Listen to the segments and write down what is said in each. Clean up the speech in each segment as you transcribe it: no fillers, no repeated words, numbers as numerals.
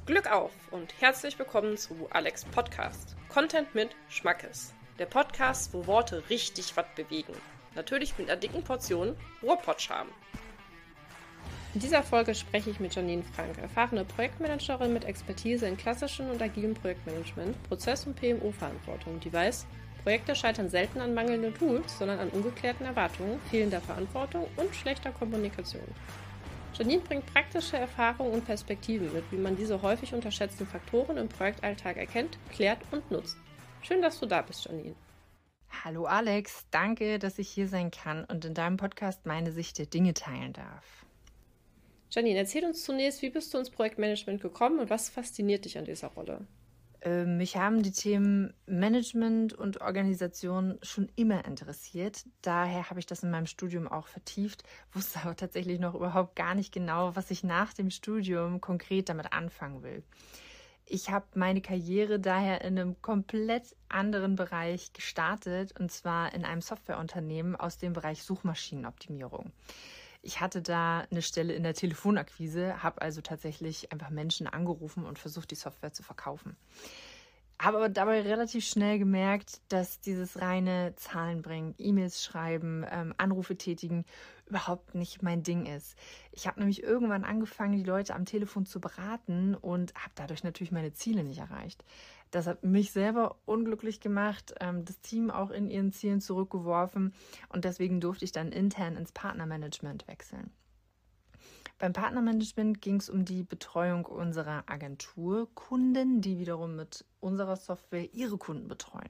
Glück auf und herzlich willkommen zu Alex Podcast. Content mit Schmackes. Der Podcast, wo Worte richtig was bewegen. Natürlich mit einer dicken Portion Ruhrpott-Charme. In dieser Folge spreche ich mit Janine Frank, erfahrene Projektmanagerin mit Expertise in klassischem und agilem Projektmanagement, Prozess- und PMO-Verantwortung, die weiß, Projekte scheitern selten an mangelnden Tools, sondern an ungeklärten Erwartungen, fehlender Verantwortung und schlechter Kommunikation. Janine bringt praktische Erfahrungen und Perspektiven mit, wie man diese häufig unterschätzten Faktoren im Projektalltag erkennt, klärt und nutzt. Schön, dass du da bist, Janine. Hallo Alex, danke, dass ich hier sein kann und in deinem Podcast meine Sicht der Dinge teilen darf. Janine, erzähl uns zunächst, wie bist du ins Projektmanagement gekommen und was fasziniert dich an dieser Rolle? Mich haben die Themen Management und Organisation schon immer interessiert. Daher habe ich das in meinem Studium auch vertieft, wusste aber tatsächlich noch überhaupt gar nicht genau, was ich nach dem Studium konkret damit anfangen will. Ich habe meine Karriere daher in einem komplett anderen Bereich gestartet, und zwar in einem Softwareunternehmen aus dem Bereich Suchmaschinenoptimierung. Ich hatte da eine Stelle in der Telefonakquise, habe also tatsächlich einfach Menschen angerufen und versucht, die Software zu verkaufen. Habe aber dabei relativ schnell gemerkt, dass dieses reine Zahlen bringen, E-Mails schreiben, Anrufe tätigen überhaupt nicht mein Ding ist. Ich habe nämlich irgendwann angefangen, die Leute am Telefon zu beraten und habe dadurch natürlich meine Ziele nicht erreicht. Das hat mich selber unglücklich gemacht, das Team auch in ihren Zielen zurückgeworfen und deswegen durfte ich dann intern ins Partnermanagement wechseln. Beim Partnermanagement ging es um die Betreuung unserer Agenturkunden, die wiederum mit unserer Software ihre Kunden betreuen.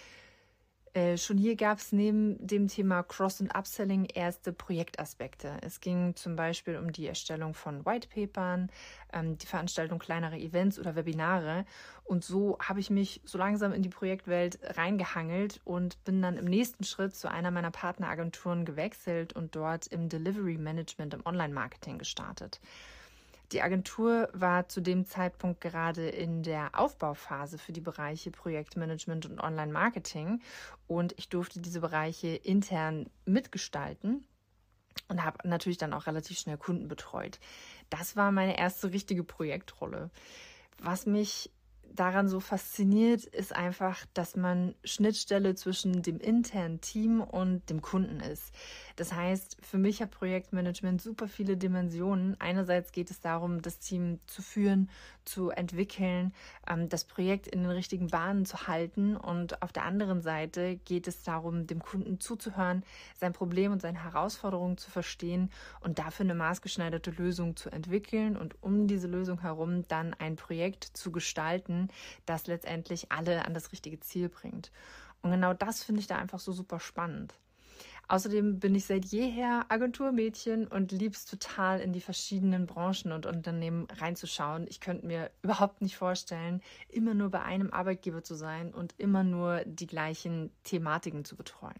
Schon hier gab es neben dem Thema Cross- und Upselling erste Projektaspekte. Es ging zum Beispiel um die Erstellung von Whitepapern, die Veranstaltung kleinerer Events oder Webinare. Und so habe ich mich so langsam in die Projektwelt reingehangelt und bin dann im nächsten Schritt zu einer meiner Partneragenturen gewechselt und dort im Delivery Management im Online-Marketing gestartet. Die Agentur war zu dem Zeitpunkt gerade in der Aufbauphase für die Bereiche Projektmanagement und Online-Marketing und ich durfte diese Bereiche intern mitgestalten und habe natürlich dann auch relativ schnell Kunden betreut. Das war meine erste richtige Projektrolle. Was mich daran so fasziniert, ist einfach, dass man Schnittstelle zwischen dem internen Team und dem Kunden ist. Das heißt, für mich hat Projektmanagement super viele Dimensionen. Einerseits geht es darum, das Team zu führen, zu entwickeln, das Projekt in den richtigen Bahnen zu halten. Und auf der anderen Seite geht es darum, dem Kunden zuzuhören, sein Problem und seine Herausforderungen zu verstehen und dafür eine maßgeschneiderte Lösung zu entwickeln und um diese Lösung herum dann ein Projekt zu gestalten, das letztendlich alle an das richtige Ziel bringt. Und genau das finde ich da einfach so super spannend. Außerdem bin ich seit jeher Agenturmädchen und liebe es total, in die verschiedenen Branchen und Unternehmen reinzuschauen. Ich könnte mir überhaupt nicht vorstellen, immer nur bei einem Arbeitgeber zu sein und immer nur die gleichen Thematiken zu betreuen.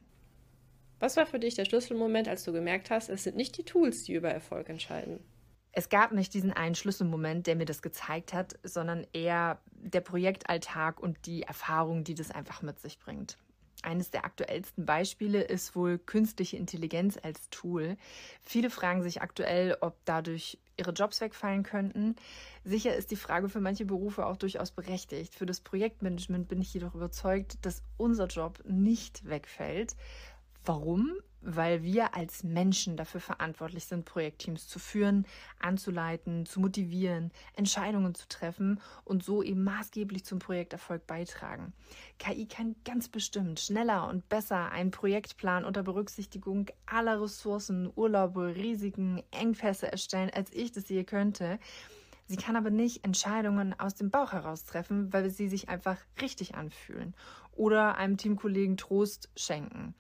Was war für dich der Schlüsselmoment, als du gemerkt hast, es sind nicht die Tools, die über Erfolg entscheiden? Es gab nicht diesen einen Schlüsselmoment, der mir das gezeigt hat, sondern eher der Projektalltag und die Erfahrung, die das einfach mit sich bringt. Eines der aktuellsten Beispiele ist wohl künstliche Intelligenz als Tool. Viele fragen sich aktuell, ob dadurch ihre Jobs wegfallen könnten. Sicher ist die Frage für manche Berufe auch durchaus berechtigt. Für das Projektmanagement bin ich jedoch überzeugt, dass unser Job nicht wegfällt. Warum? Weil wir als Menschen dafür verantwortlich sind, Projektteams zu führen, anzuleiten, zu motivieren, Entscheidungen zu treffen und so eben maßgeblich zum Projekterfolg beitragen. KI kann ganz bestimmt schneller und besser einen Projektplan unter Berücksichtigung aller Ressourcen, Urlaube, Risiken, Engpässe erstellen, als ich das je könnte. Sie kann aber nicht Entscheidungen aus dem Bauch heraus treffen, weil sie sich einfach richtig anfühlen oder einem Teamkollegen Trost schenken.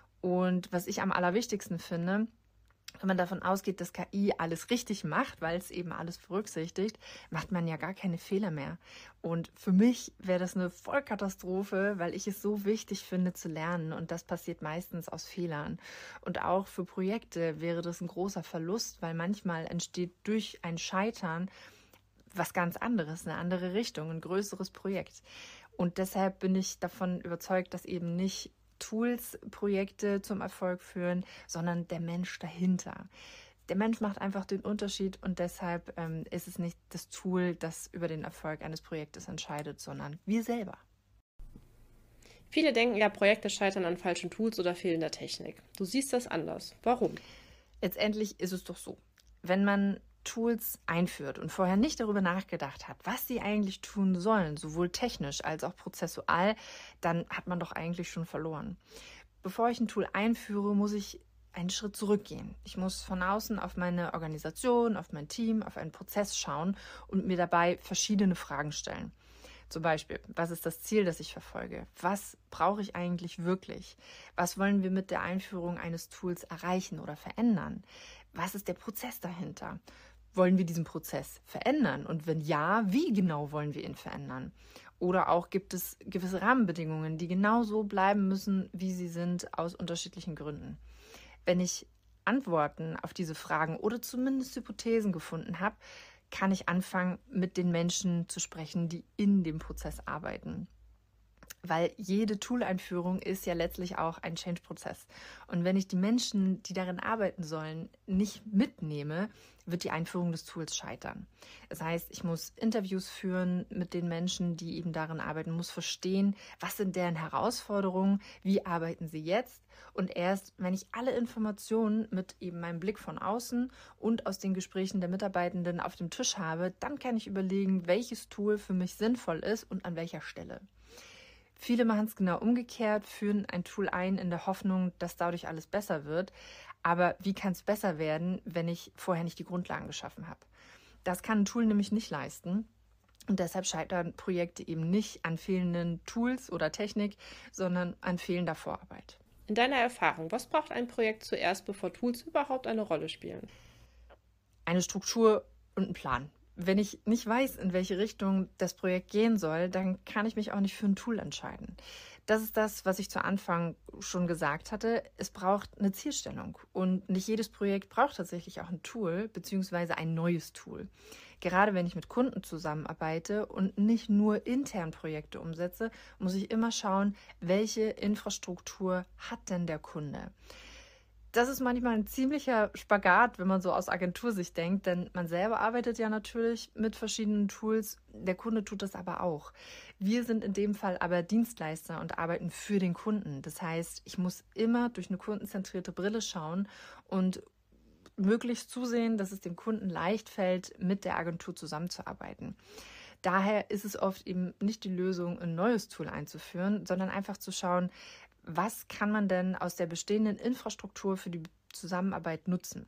Und was ich am allerwichtigsten finde, wenn man davon ausgeht, dass KI alles richtig macht, weil es eben alles berücksichtigt, macht man ja gar keine Fehler mehr. Und für mich wäre das eine Vollkatastrophe, weil ich es so wichtig finde zu lernen. Und das passiert meistens aus Fehlern. Und auch für Projekte wäre das ein großer Verlust, weil manchmal entsteht durch ein Scheitern was ganz anderes, eine andere Richtung, ein größeres Projekt. Und deshalb bin ich davon überzeugt, dass eben nicht Tools, Projekte zum Erfolg führen, sondern der Mensch dahinter. Der Mensch macht einfach den Unterschied und deshalb ist es nicht das Tool, das über den Erfolg eines Projektes entscheidet, sondern wir selber. Viele denken ja, Projekte scheitern an falschen Tools oder fehlender Technik. Du siehst das anders. Warum? Letztendlich ist es doch so, wenn man Tools einführt und vorher nicht darüber nachgedacht hat, was sie eigentlich tun sollen, sowohl technisch als auch prozessual, dann hat man doch eigentlich schon verloren. Bevor ich ein Tool einführe, muss ich einen Schritt zurückgehen. Ich muss von außen auf meine Organisation, auf mein Team, auf einen Prozess schauen und mir dabei verschiedene Fragen stellen. Zum Beispiel, was ist das Ziel, das ich verfolge? Was brauche ich eigentlich wirklich? Was wollen wir mit der Einführung eines Tools erreichen oder verändern? Was ist der Prozess dahinter? Wollen wir diesen Prozess verändern? Und wenn ja, wie genau wollen wir ihn verändern? Oder auch gibt es gewisse Rahmenbedingungen, die genauso bleiben müssen, wie sie sind, aus unterschiedlichen Gründen. Wenn ich Antworten auf diese Fragen oder zumindest Hypothesen gefunden habe, kann ich anfangen, mit den Menschen zu sprechen, die in dem Prozess arbeiten. Weil jede Tool-Einführung ist ja letztlich auch ein Change-Prozess. Und wenn ich die Menschen, die darin arbeiten sollen, nicht mitnehme, wird die Einführung des Tools scheitern. Das heißt, ich muss Interviews führen mit den Menschen, die eben darin arbeiten, muss verstehen, was sind deren Herausforderungen, wie arbeiten sie jetzt. Und erst, wenn ich alle Informationen mit eben meinem Blick von außen und aus den Gesprächen der Mitarbeitenden auf dem Tisch habe, dann kann ich überlegen, welches Tool für mich sinnvoll ist und an welcher Stelle. Viele machen es genau umgekehrt, führen ein Tool ein in der Hoffnung, dass dadurch alles besser wird. Aber wie kann es besser werden, wenn ich vorher nicht die Grundlagen geschaffen habe? Das kann ein Tool nämlich nicht leisten. Und deshalb scheitern Projekte eben nicht an fehlenden Tools oder Technik, sondern an fehlender Vorarbeit. In deiner Erfahrung, was braucht ein Projekt zuerst, bevor Tools überhaupt eine Rolle spielen? Eine Struktur und ein Plan. Wenn ich nicht weiß, in welche Richtung das Projekt gehen soll, dann kann ich mich auch nicht für ein Tool entscheiden. Das ist das, was ich zu Anfang schon gesagt hatte. Es braucht eine Zielstellung und nicht jedes Projekt braucht tatsächlich auch ein Tool bzw. ein neues Tool. Gerade wenn ich mit Kunden zusammenarbeite und nicht nur intern Projekte umsetze, muss ich immer schauen, welche Infrastruktur hat denn der Kunde? Das ist manchmal ein ziemlicher Spagat, wenn man so aus Agentursicht denkt, denn man selber arbeitet ja natürlich mit verschiedenen Tools, der Kunde tut das aber auch. Wir sind in dem Fall aber Dienstleister und arbeiten für den Kunden. Das heißt, ich muss immer durch eine kundenzentrierte Brille schauen und möglichst zusehen, dass es dem Kunden leicht fällt, mit der Agentur zusammenzuarbeiten. Daher ist es oft eben nicht die Lösung, ein neues Tool einzuführen, sondern einfach zu schauen, was kann man denn aus der bestehenden Infrastruktur für die Zusammenarbeit nutzen?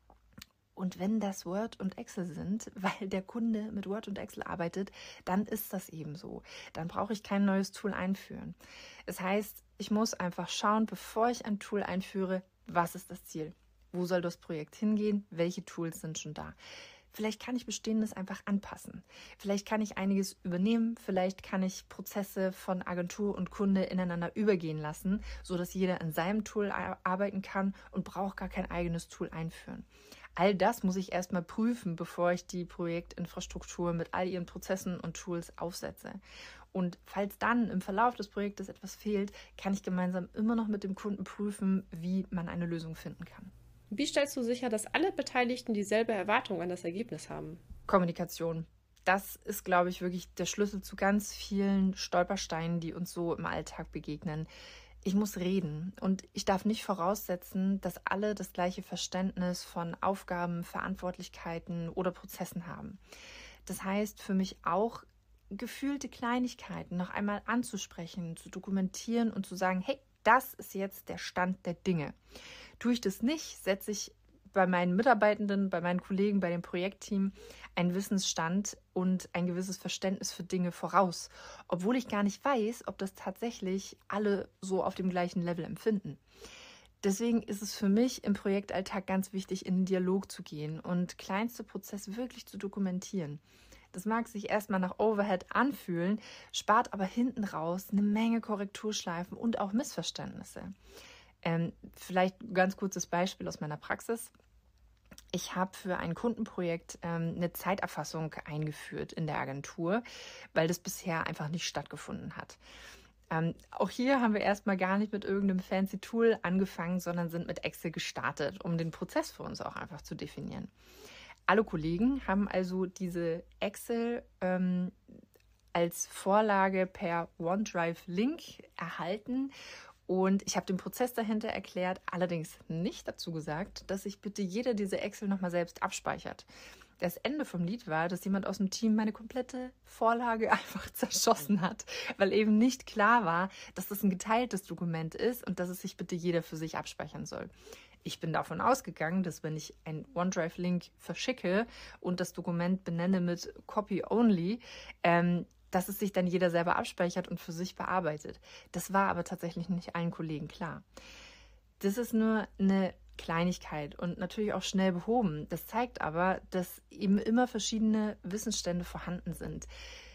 Und wenn das Word und Excel sind, weil der Kunde mit Word und Excel arbeitet, dann ist das eben so. Dann brauche ich kein neues Tool einführen. Das heißt, ich muss einfach schauen, bevor ich ein Tool einführe, was ist das Ziel? Wo soll das Projekt hingehen? Welche Tools sind schon da? Vielleicht kann ich Bestehendes einfach anpassen. Vielleicht kann ich einiges übernehmen. Vielleicht kann ich Prozesse von Agentur und Kunde ineinander übergehen lassen, sodass jeder in seinem Tool arbeiten kann und braucht gar kein eigenes Tool einführen. All das muss ich erstmal prüfen, bevor ich die Projektinfrastruktur mit all ihren Prozessen und Tools aufsetze. Und falls dann im Verlauf des Projektes etwas fehlt, kann ich gemeinsam immer noch mit dem Kunden prüfen, wie man eine Lösung finden kann. Wie stellst du sicher, dass alle Beteiligten dieselbe Erwartung an das Ergebnis haben? Kommunikation. Das ist, glaube ich, wirklich der Schlüssel zu ganz vielen Stolpersteinen, die uns so im Alltag begegnen. Ich muss reden und ich darf nicht voraussetzen, dass alle das gleiche Verständnis von Aufgaben, Verantwortlichkeiten oder Prozessen haben. Das heißt für mich auch, gefühlte Kleinigkeiten noch einmal anzusprechen, zu dokumentieren und zu sagen, hey, das ist jetzt der Stand der Dinge. Tue ich das nicht, setze ich bei meinen Mitarbeitenden, bei meinen Kollegen, bei dem Projektteam einen Wissensstand und ein gewisses Verständnis für Dinge voraus, obwohl ich gar nicht weiß, ob das tatsächlich alle so auf dem gleichen Level empfinden. Deswegen ist es für mich im Projektalltag ganz wichtig, in den Dialog zu gehen und kleinste Prozesse wirklich zu dokumentieren. Das mag sich erstmal nach Overhead anfühlen, spart aber hinten raus eine Menge Korrekturschleifen und auch Missverständnisse. Vielleicht ein ganz kurzes Beispiel aus meiner Praxis. Ich habe für ein Kundenprojekt eine Zeiterfassung eingeführt in der Agentur, weil das bisher einfach nicht stattgefunden hat. Auch hier haben wir erstmal gar nicht mit irgendeinem fancy Tool angefangen, sondern sind mit Excel gestartet, um den Prozess für uns auch einfach zu definieren. Alle Kollegen haben also diese Excel als Vorlage per OneDrive-Link erhalten. Und ich habe den Prozess dahinter erklärt, allerdings nicht dazu gesagt, dass sich bitte jeder diese Excel nochmal selbst abspeichert. Das Ende vom Lied war, dass jemand aus dem Team meine komplette Vorlage einfach zerschossen hat, weil eben nicht klar war, dass das ein geteiltes Dokument ist und dass es sich bitte jeder für sich abspeichern soll. Ich bin davon ausgegangen, dass wenn ich einen OneDrive-Link verschicke und das Dokument benenne mit Copy Only, dass es sich dann jeder selber abspeichert und für sich bearbeitet. Das war aber tatsächlich nicht allen Kollegen klar. Das ist nur eine Kleinigkeit und natürlich auch schnell behoben. Das zeigt aber, dass eben immer verschiedene Wissensstände vorhanden sind.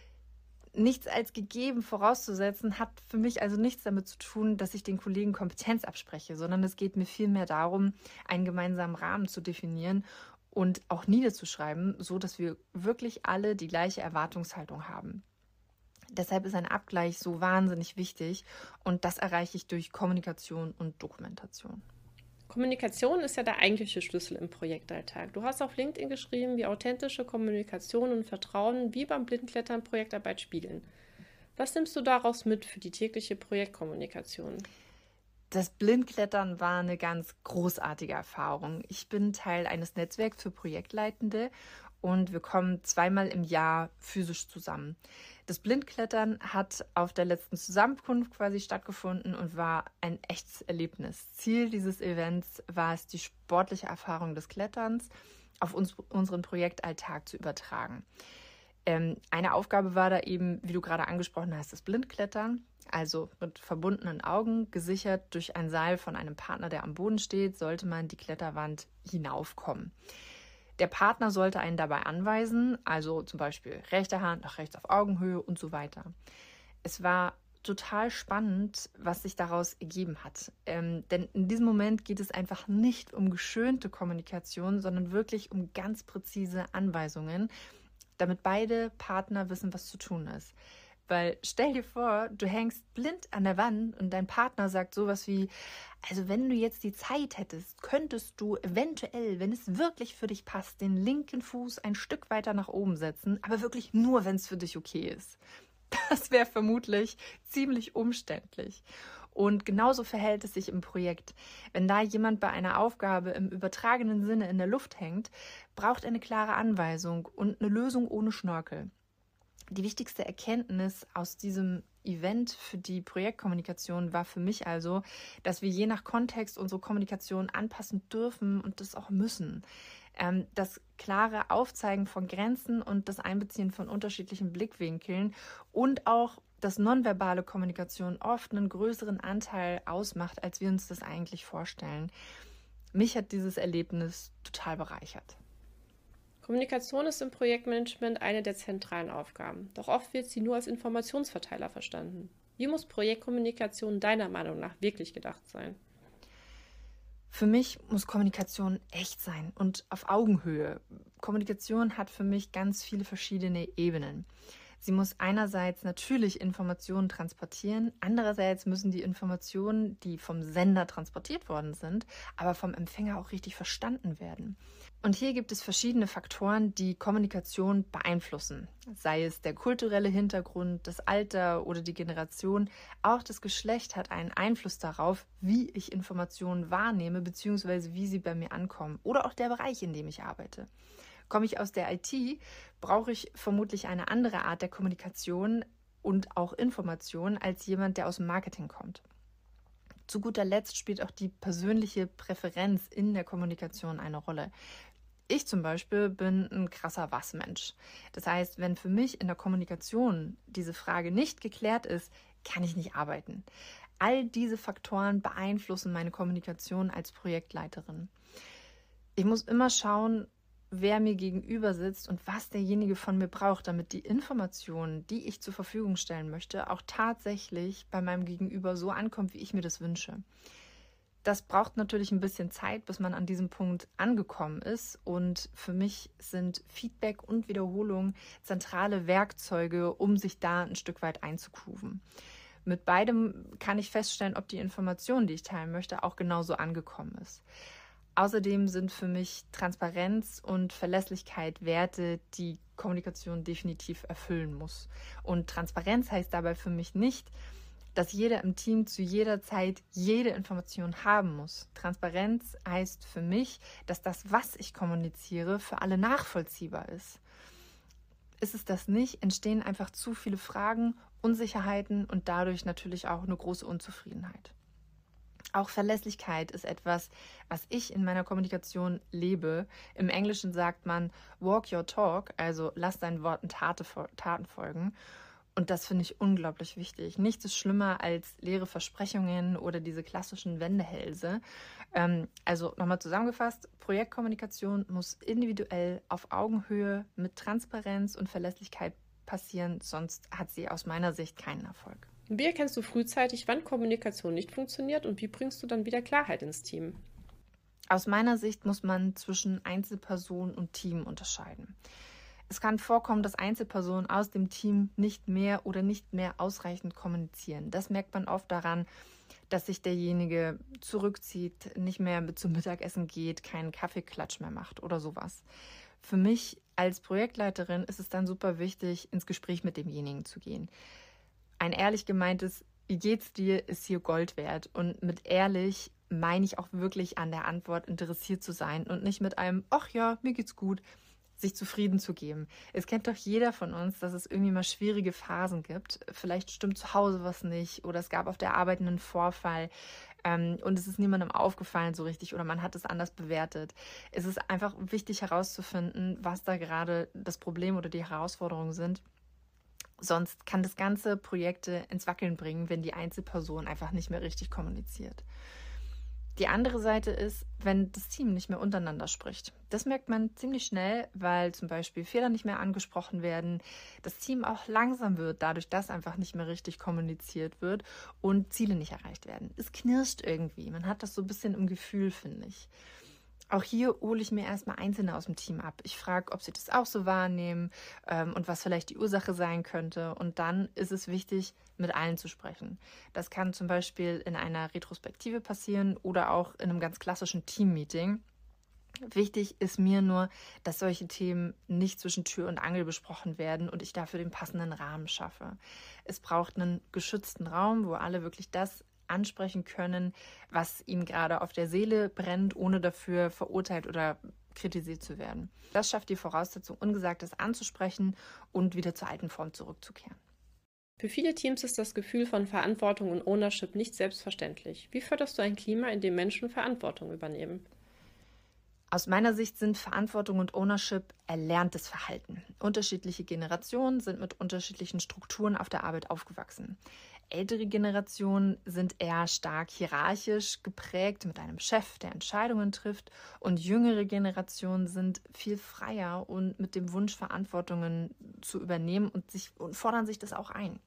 Nichts als gegeben vorauszusetzen, hat für mich also nichts damit zu tun, dass ich den Kollegen Kompetenz abspreche, sondern es geht mir vielmehr darum, einen gemeinsamen Rahmen zu definieren und auch niederzuschreiben, so dass wir wirklich alle die gleiche Erwartungshaltung haben. Deshalb ist ein Abgleich so wahnsinnig wichtig und das erreiche ich durch Kommunikation und Dokumentation. Kommunikation ist ja der eigentliche Schlüssel im Projektalltag. Du hast auf LinkedIn geschrieben, wie authentische Kommunikation und Vertrauen wie beim Blindklettern Projektarbeit spiegeln. Was nimmst du daraus mit für die tägliche Projektkommunikation? Das Blindklettern war eine ganz großartige Erfahrung. Ich bin Teil eines Netzwerks für Projektleitende und wir kommen 2-mal im Jahr physisch zusammen. Das Blindklettern hat auf der letzten Zusammenkunft quasi stattgefunden und war ein echtes Erlebnis. Ziel dieses Events war es, die sportliche Erfahrung des Kletterns auf unseren Projektalltag zu übertragen. Eine Aufgabe war da eben, wie du gerade angesprochen hast, das Blindklettern, also mit verbundenen Augen, gesichert durch ein Seil von einem Partner, der am Boden steht, sollte man die Kletterwand hinaufkommen. Der Partner sollte einen dabei anweisen, also zum Beispiel rechte Hand nach rechts auf Augenhöhe und so weiter. Es war total spannend, was sich daraus ergeben hat. Denn in diesem Moment geht es einfach nicht um geschönte Kommunikation, sondern wirklich um ganz präzise Anweisungen, damit beide Partner wissen, was zu tun ist. Weil stell dir vor, du hängst blind an der Wand und dein Partner sagt sowas wie, also wenn du jetzt die Zeit hättest, könntest du eventuell, wenn es wirklich für dich passt, den linken Fuß ein Stück weiter nach oben setzen, aber wirklich nur, wenn es für dich okay ist. Das wäre vermutlich ziemlich umständlich. Und genauso verhält es sich im Projekt. Wenn da jemand bei einer Aufgabe im übertragenen Sinne in der Luft hängt, braucht er eine klare Anweisung und eine Lösung ohne Schnörkel. Die wichtigste Erkenntnis aus diesem Event für die Projektkommunikation war für mich also, dass wir je nach Kontext unsere Kommunikation anpassen dürfen und das auch müssen. Das klare Aufzeigen von Grenzen und das Einbeziehen von unterschiedlichen Blickwinkeln und auch, dass nonverbale Kommunikation oft einen größeren Anteil ausmacht, als wir uns das eigentlich vorstellen. Mich hat dieses Erlebnis total bereichert. Kommunikation ist im Projektmanagement eine der zentralen Aufgaben, doch oft wird sie nur als Informationsverteiler verstanden. Wie muss Projektkommunikation deiner Meinung nach wirklich gedacht sein? Für mich muss Kommunikation echt sein und auf Augenhöhe. Kommunikation hat für mich ganz viele verschiedene Ebenen. Sie muss einerseits natürlich Informationen transportieren, andererseits müssen die Informationen, die vom Sender transportiert worden sind, aber vom Empfänger auch richtig verstanden werden. Und hier gibt es verschiedene Faktoren, die Kommunikation beeinflussen. Sei es der kulturelle Hintergrund, das Alter oder die Generation. Auch das Geschlecht hat einen Einfluss darauf, wie ich Informationen wahrnehme bzw. wie sie bei mir ankommen. Oder auch der Bereich, in dem ich arbeite. Komme ich aus der IT, brauche ich vermutlich eine andere Art der Kommunikation und auch Information als jemand, der aus dem Marketing kommt. Zu guter Letzt spielt auch die persönliche Präferenz in der Kommunikation eine Rolle. Ich zum Beispiel bin ein krasser Was-Mensch. Das heißt, wenn für mich in der Kommunikation diese Frage nicht geklärt ist, kann ich nicht arbeiten. All diese Faktoren beeinflussen meine Kommunikation als Projektleiterin. Ich muss immer schauen, wer mir gegenüber sitzt und was derjenige von mir braucht, damit die Informationen, die ich zur Verfügung stellen möchte, auch tatsächlich bei meinem Gegenüber so ankommt, wie ich mir das wünsche. Das braucht natürlich ein bisschen Zeit, bis man an diesem Punkt angekommen ist. Und für mich sind Feedback und Wiederholung zentrale Werkzeuge, um sich da ein Stück weit einzugrooven. Mit beidem kann ich feststellen, ob die Information, die ich teilen möchte, auch genauso angekommen ist. Außerdem sind für mich Transparenz und Verlässlichkeit Werte, die Kommunikation definitiv erfüllen muss. Und Transparenz heißt dabei für mich nicht, dass jeder im Team zu jeder Zeit jede Information haben muss. Transparenz heißt für mich, dass das, was ich kommuniziere, für alle nachvollziehbar ist. Ist es das nicht, entstehen einfach zu viele Fragen, Unsicherheiten und dadurch natürlich auch eine große Unzufriedenheit. Auch Verlässlichkeit ist etwas, was ich in meiner Kommunikation lebe. Im Englischen sagt man walk your talk, also lass deinen Worten Taten folgen. Und das finde ich unglaublich wichtig. Nichts ist schlimmer als leere Versprechungen oder diese klassischen Wendehälse. Also nochmal zusammengefasst, Projektkommunikation muss individuell auf Augenhöhe mit Transparenz und Verlässlichkeit passieren, sonst hat sie aus meiner Sicht keinen Erfolg. Wie erkennst du frühzeitig, wann Kommunikation nicht funktioniert und wie bringst du dann wieder Klarheit ins Team? Aus meiner Sicht muss man zwischen Einzelperson und Team unterscheiden. Es kann vorkommen, dass Einzelpersonen aus dem Team nicht mehr oder nicht mehr ausreichend kommunizieren. Das merkt man oft daran, dass sich derjenige zurückzieht, nicht mehr mit zum Mittagessen geht, keinen Kaffeeklatsch mehr macht oder sowas. Für mich als Projektleiterin ist es dann super wichtig, ins Gespräch mit demjenigen zu gehen. Ein ehrlich gemeintes "Wie geht's dir?" ist hier Gold wert. Und mit ehrlich meine ich auch wirklich an der Antwort interessiert zu sein und nicht mit einem "Ach ja, mir geht's gut" sich zufrieden zu geben. Es kennt doch jeder von uns, dass es irgendwie mal schwierige Phasen gibt. Vielleicht stimmt zu Hause was nicht oder es gab auf der Arbeit einen Vorfall und es ist niemandem aufgefallen so richtig oder man hat es anders bewertet. Es ist einfach wichtig herauszufinden, was da gerade das Problem oder die Herausforderungen sind. Sonst kann das ganze Projekte ins Wackeln bringen, wenn die Einzelperson einfach nicht mehr richtig kommuniziert. Die andere Seite ist, wenn das Team nicht mehr untereinander spricht. Das merkt man ziemlich schnell, weil zum Beispiel Fehler nicht mehr angesprochen werden, das Team auch langsam wird, dadurch, dass einfach nicht mehr richtig kommuniziert wird und Ziele nicht erreicht werden. Es knirscht irgendwie. Man hat das so ein bisschen im Gefühl, finde ich. Auch hier hole ich mir erstmal Einzelne aus dem Team ab. Ich frage, ob sie das auch so wahrnehmen und was vielleicht die Ursache sein könnte. Und dann ist es wichtig, mit allen zu sprechen. Das kann zum Beispiel in einer Retrospektive passieren oder auch in einem ganz klassischen Teammeeting. Wichtig ist mir nur, dass solche Themen nicht zwischen Tür und Angel besprochen werden und ich dafür den passenden Rahmen schaffe. Es braucht einen geschützten Raum, wo alle wirklich das ansprechen können, was ihnen gerade auf der Seele brennt, ohne dafür verurteilt oder kritisiert zu werden. Das schafft die Voraussetzung, Ungesagtes anzusprechen und wieder zur alten Form zurückzukehren. Für viele Teams ist das Gefühl von Verantwortung und Ownership nicht selbstverständlich. Wie förderst du ein Klima, in dem Menschen Verantwortung übernehmen? Aus meiner Sicht sind Verantwortung und Ownership erlerntes Verhalten. Unterschiedliche Generationen sind mit unterschiedlichen Strukturen auf der Arbeit aufgewachsen. Ältere Generationen sind eher stark hierarchisch geprägt mit einem Chef, der Entscheidungen trifft, und jüngere Generationen sind viel freier und mit dem Wunsch, Verantwortungen zu übernehmen und fordern sich das auch ein.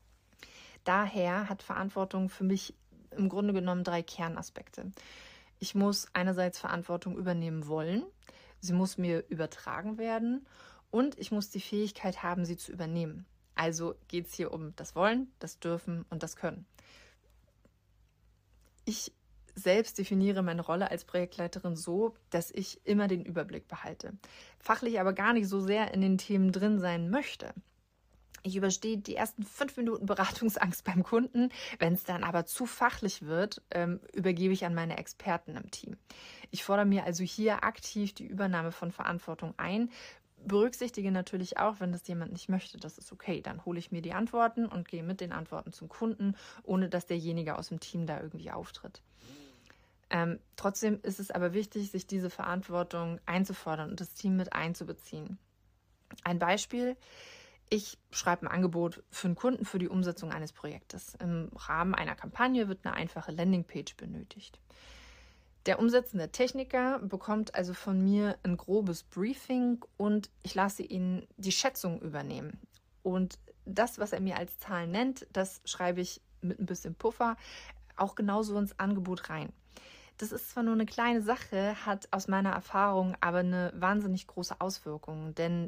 Daher hat Verantwortung für mich im Grunde genommen 3 Kernaspekte. Ich muss einerseits Verantwortung übernehmen wollen, sie muss mir übertragen werden und ich muss die Fähigkeit haben, sie zu übernehmen. Also geht es hier um das Wollen, das Dürfen und das Können. Ich selbst definiere meine Rolle als Projektleiterin so, dass ich immer den Überblick behalte, fachlich aber gar nicht so sehr in den Themen drin sein möchte. Ich überstehe die ersten 5 Minuten Beratungsangst beim Kunden. Wenn es dann aber zu fachlich wird, übergebe ich an meine Experten im Team. Ich fordere mir also hier aktiv die Übernahme von Verantwortung ein, berücksichtige natürlich auch, wenn das jemand nicht möchte, das ist okay. Dann hole ich mir die Antworten und gehe mit den Antworten zum Kunden, ohne dass derjenige aus dem Team da irgendwie auftritt. Trotzdem ist es aber wichtig, sich diese Verantwortung einzufordern und das Team mit einzubeziehen. Ein Beispiel: Ich schreibe ein Angebot für einen Kunden für die Umsetzung eines Projektes. Im Rahmen einer Kampagne wird eine einfache Landingpage benötigt. Der umsetzende Techniker bekommt also von mir ein grobes Briefing und ich lasse ihn die Schätzung übernehmen. Und das, was er mir als Zahlen nennt, das schreibe ich mit ein bisschen Puffer auch genauso ins Angebot rein. Das ist zwar nur eine kleine Sache, hat aus meiner Erfahrung aber eine wahnsinnig große Auswirkung, denn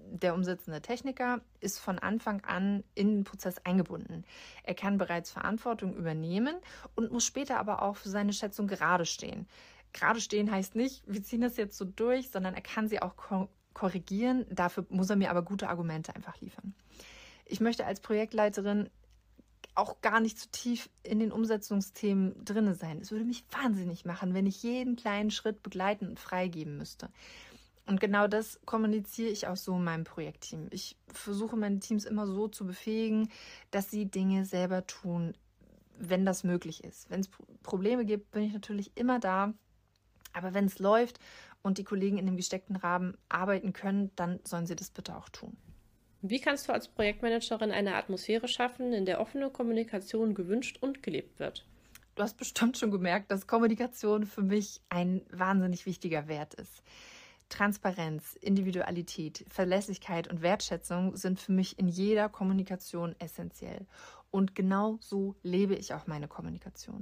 Der umsetzende Techniker ist von Anfang an in den Prozess eingebunden. Er kann bereits Verantwortung übernehmen und muss später aber auch für seine Schätzung gerade stehen. Gerade stehen heißt nicht, wir ziehen das jetzt so durch, sondern er kann sie auch korrigieren. Dafür muss er mir aber gute Argumente einfach liefern. Ich möchte als Projektleiterin auch gar nicht zu tief in den Umsetzungsthemen drin sein. Es würde mich wahnsinnig machen, wenn ich jeden kleinen Schritt begleiten und freigeben müsste. Und genau das kommuniziere ich auch so in meinem Projektteam. Ich versuche meine Teams immer so zu befähigen, dass sie Dinge selber tun, wenn das möglich ist. Wenn es Probleme gibt, bin ich natürlich immer da. Aber wenn es läuft und die Kollegen in dem gesteckten Rahmen arbeiten können, dann sollen sie das bitte auch tun. Wie kannst du als Projektmanagerin eine Atmosphäre schaffen, in der offene Kommunikation gewünscht und gelebt wird? Du hast bestimmt schon gemerkt, dass Kommunikation für mich ein wahnsinnig wichtiger Wert ist. Transparenz, Individualität, Verlässlichkeit und Wertschätzung sind für mich in jeder Kommunikation essentiell. Und genau so lebe ich auch meine Kommunikation.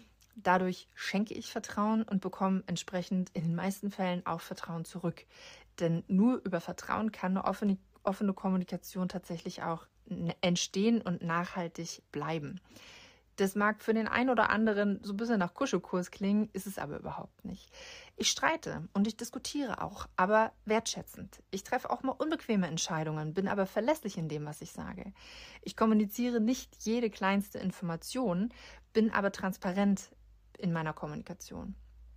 Dadurch schenke ich Vertrauen und bekomme entsprechend in den meisten Fällen auch Vertrauen zurück. Denn nur über Vertrauen kann eine offene Kommunikation tatsächlich auch entstehen und nachhaltig bleiben. Das mag für den einen oder anderen so ein bisschen nach Kuschelkurs klingen, ist es aber überhaupt nicht. Ich streite und ich diskutiere auch, aber wertschätzend. Ich treffe auch mal unbequeme Entscheidungen, bin aber verlässlich in dem, was ich sage. Ich kommuniziere nicht jede kleinste Information, bin aber transparent in meiner Kommunikation.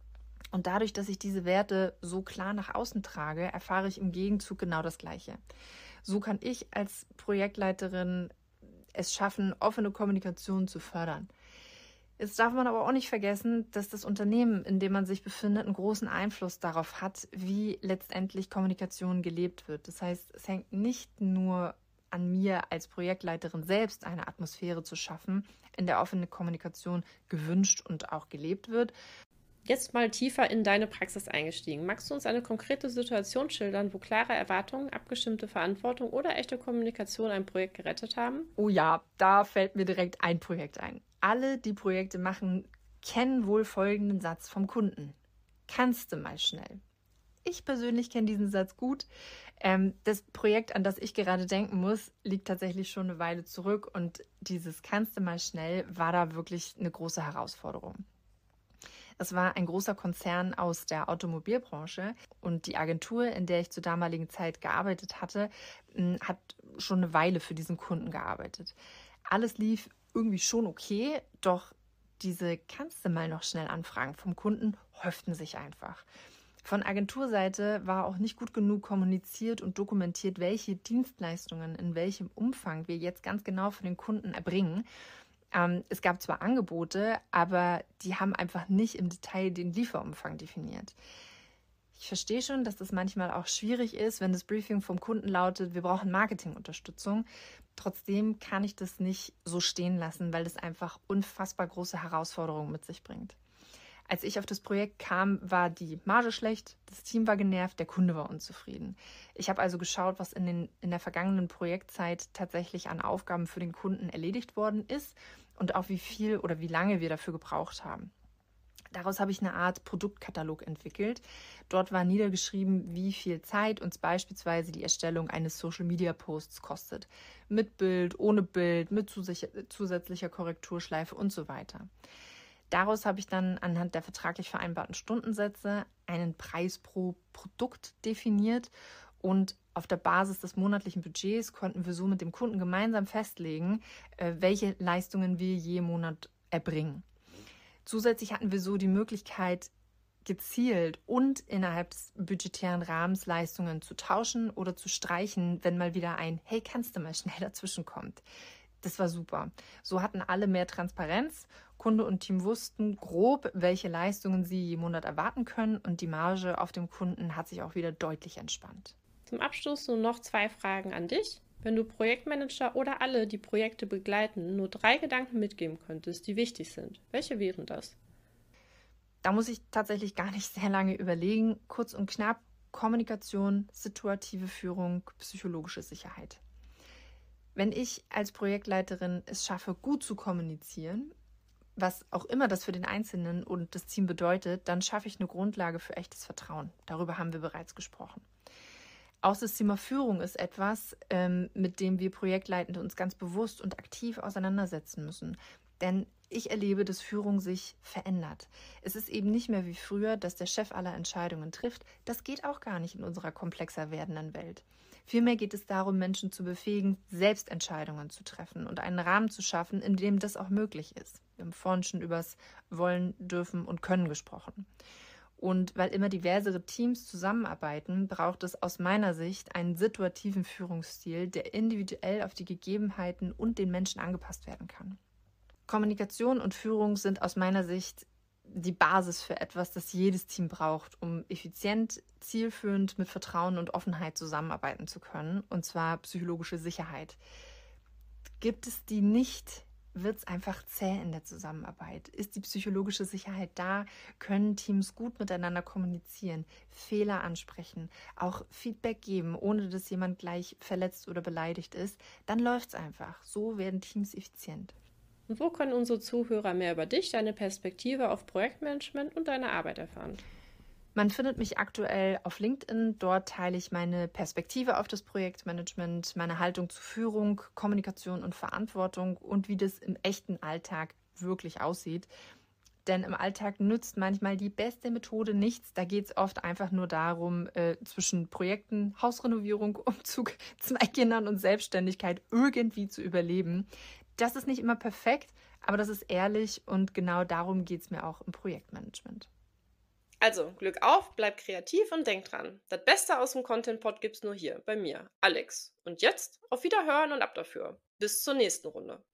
Und dadurch, dass ich diese Werte so klar nach außen trage, erfahre ich im Gegenzug genau das Gleiche. So kann ich als Projektleiterin es schaffen, offene Kommunikation zu fördern. Jetzt darf man aber auch nicht vergessen, dass das Unternehmen, in dem man sich befindet, einen großen Einfluss darauf hat, wie letztendlich Kommunikation gelebt wird. Das heißt, es hängt nicht nur an mir als Projektleiterin selbst, eine Atmosphäre zu schaffen, in der offene Kommunikation gewünscht und auch gelebt wird. Jetzt mal tiefer in deine Praxis eingestiegen. Magst du uns eine konkrete Situation schildern, wo klare Erwartungen, abgestimmte Verantwortung oder echte Kommunikation ein Projekt gerettet haben? Oh ja, da fällt mir direkt ein Projekt ein. Alle, die Projekte machen, kennen wohl folgenden Satz vom Kunden. Kannst du mal schnell. Ich persönlich kenne diesen Satz gut. Das Projekt, an das ich gerade denken muss, liegt tatsächlich schon eine Weile zurück und dieses kannst du mal schnell war da wirklich eine große Herausforderung. Es war ein großer Konzern aus der Automobilbranche und die Agentur, in der ich zur damaligen Zeit gearbeitet hatte, hat schon eine Weile für diesen Kunden gearbeitet. Alles lief irgendwie schon okay, doch diese kannst du mal noch schnell anfragen vom Kunden häuften sich einfach. Von Agenturseite war auch nicht gut genug kommuniziert und dokumentiert, welche Dienstleistungen in welchem Umfang wir jetzt ganz genau für den Kunden erbringen. Es gab zwar Angebote, aber die haben einfach nicht im Detail den Lieferumfang definiert. Ich verstehe schon, dass das manchmal auch schwierig ist, wenn das Briefing vom Kunden lautet, wir brauchen Marketingunterstützung. Trotzdem kann ich das nicht so stehen lassen, weil das einfach unfassbar große Herausforderungen mit sich bringt. Als ich auf das Projekt kam, war die Marge schlecht, das Team war genervt, der Kunde war unzufrieden. Ich habe also geschaut, was in der vergangenen Projektzeit tatsächlich an Aufgaben für den Kunden erledigt worden ist und auch wie viel oder wie lange wir dafür gebraucht haben. Daraus habe ich eine Art Produktkatalog entwickelt. Dort war niedergeschrieben, wie viel Zeit uns beispielsweise die Erstellung eines Social-Media-Posts kostet. Mit Bild, ohne Bild, mit zusätzlicher Korrekturschleife und so weiter. Daraus habe ich dann anhand der vertraglich vereinbarten Stundensätze einen Preis pro Produkt definiert und auf der Basis des monatlichen Budgets konnten wir so mit dem Kunden gemeinsam festlegen, welche Leistungen wir je Monat erbringen. Zusätzlich hatten wir so die Möglichkeit, gezielt und innerhalb des budgetären Rahmens Leistungen zu tauschen oder zu streichen, wenn mal wieder ein Hey, kannst du mal schnell dazwischen kommt. Das war super. So hatten alle mehr Transparenz. Kunde und Team wussten grob, welche Leistungen sie je Monat erwarten können und die Marge auf dem Kunden hat sich auch wieder deutlich entspannt. Zum Abschluss nur noch 2 Fragen an dich. Wenn du Projektmanager oder alle, die Projekte begleiten, nur 3 Gedanken mitgeben könntest, die wichtig sind, welche wären das? Da muss ich tatsächlich gar nicht sehr lange überlegen. Kurz und knapp, Kommunikation, situative Führung, psychologische Sicherheit. Wenn ich als Projektleiterin es schaffe, gut zu kommunizieren, was auch immer das für den Einzelnen und das Team bedeutet, dann schaffe ich eine Grundlage für echtes Vertrauen. Darüber haben wir bereits gesprochen. Auch das Thema Führung ist etwas, mit dem wir Projektleitende uns ganz bewusst und aktiv auseinandersetzen müssen. Denn ich erlebe, dass Führung sich verändert. Es ist eben nicht mehr wie früher, dass der Chef aller Entscheidungen trifft. Das geht auch gar nicht in unserer komplexer werdenden Welt. Vielmehr geht es darum, Menschen zu befähigen, selbst Entscheidungen zu treffen und einen Rahmen zu schaffen, in dem das auch möglich ist. Wir haben vorhin schon übers Wollen, Dürfen und Können gesprochen. Und weil immer diversere Teams zusammenarbeiten, braucht es aus meiner Sicht einen situativen Führungsstil, der individuell auf die Gegebenheiten und den Menschen angepasst werden kann. Kommunikation und Führung sind aus meiner Sicht die Basis für etwas, das jedes Team braucht, um effizient, zielführend mit Vertrauen und Offenheit zusammenarbeiten zu können, und zwar psychologische Sicherheit. Gibt es die nicht, wird es einfach zäh in der Zusammenarbeit. Ist die psychologische Sicherheit da, können Teams gut miteinander kommunizieren, Fehler ansprechen, auch Feedback geben, ohne dass jemand gleich verletzt oder beleidigt ist, dann läuft es einfach. So werden Teams effizient. Und wo können unsere Zuhörer mehr über dich, deine Perspektive auf Projektmanagement und deine Arbeit erfahren? Man findet mich aktuell auf LinkedIn. Dort teile ich meine Perspektive auf das Projektmanagement, meine Haltung zu Führung, Kommunikation und Verantwortung und wie das im echten Alltag wirklich aussieht. Denn im Alltag nützt manchmal die beste Methode nichts. Da geht es oft einfach nur darum, zwischen Projekten, Hausrenovierung, Umzug, 2 Kindern und Selbstständigkeit irgendwie zu überleben. Das ist nicht immer perfekt, aber das ist ehrlich und genau darum geht es mir auch im Projektmanagement. Also, Glück auf, bleib kreativ und denk dran. Das Beste aus dem Content-Pod gibt's nur hier, bei mir, Alex. Und jetzt auf Wiederhören und ab dafür. Bis zur nächsten Runde.